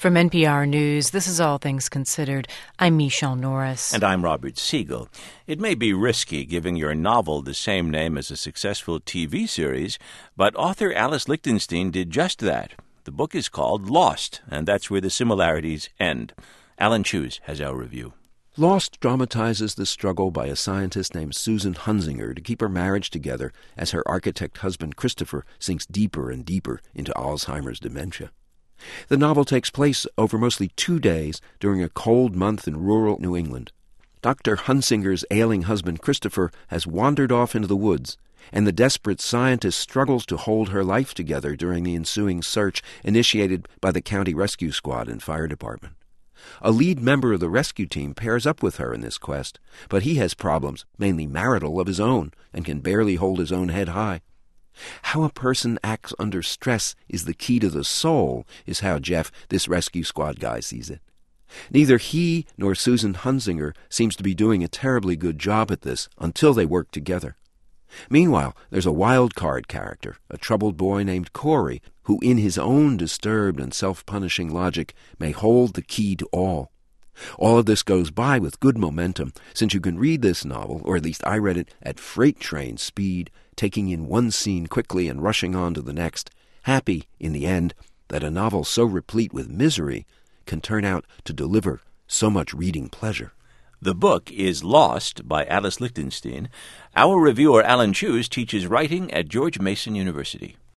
From NPR News, this is All Things Considered. I'm Michelle Norris. And I'm Robert Siegel. It may be risky giving your novel the same name as a successful TV series, but author Alice Lichtenstein did just that. The book is called Lost, and that's where the similarities end. Alan Cheuse has our review. Lost dramatizes the struggle by a scientist named Susan Hunsinger to keep her marriage together as her architect husband Christopher sinks deeper and deeper into Alzheimer's dementia. The novel takes place over mostly 2 days during a cold month in rural New England. Dr. Hunsinger's ailing husband Christopher has wandered off into the woods, and the desperate scientist struggles to hold her life together during the ensuing search initiated by the county rescue squad and fire department. A lead member of the rescue team pairs up with her in this quest, but he has problems, mainly marital, of his own, and can barely hold his own head high. How a person acts under stress is the key to the soul, is how Jeff, this rescue squad guy, sees it. Neither he nor Susan Hunsinger seems to be doing a terribly good job at this until they work together. Meanwhile, there's a wild card character, a troubled boy named Corey, who in his own disturbed and self-punishing logic may hold the key to all. All of this goes by with good momentum, since you can read this novel, or at least I read it, at freight train speed, taking in one scene quickly and rushing on to the next, happy, in the end, that a novel so replete with misery can turn out to deliver so much reading pleasure. The book is Lost by Alice Lichtenstein. Our reviewer Alan Cheuse teaches writing at George Mason University.